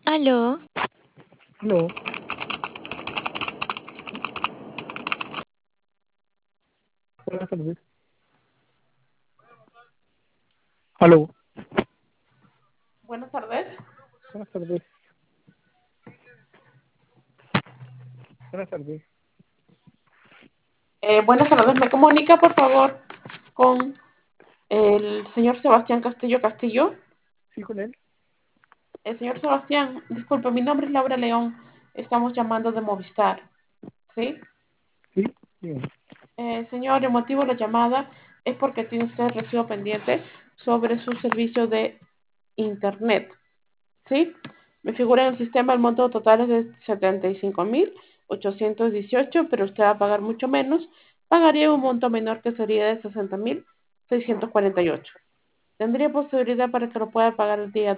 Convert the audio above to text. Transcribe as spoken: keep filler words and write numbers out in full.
Aló, Aló, buenas tardes. Aló, Buenas tardes. buenas tardes. Buenas tardes. Eh, buenas tardes. ¿Me comunica, por favor, con el señor Sebastián Castillo Castillo? Sí, con él. El señor Sebastián, disculpe, mi nombre es Laura León. Estamos llamando de Movistar. ¿Sí? Sí, bien. Eh, señor, el motivo de la llamada es porque tiene usted recibo pendiente sobre su servicio de Internet. ¿Sí? Me figura en el sistema el monto total es de setenta y cinco mil ochocientos dieciocho, pero usted va a pagar mucho menos. Pagaría un monto menor que sería de sesenta mil seiscientos cuarenta y ocho. ¿Tendría posibilidad para que lo pueda pagar el día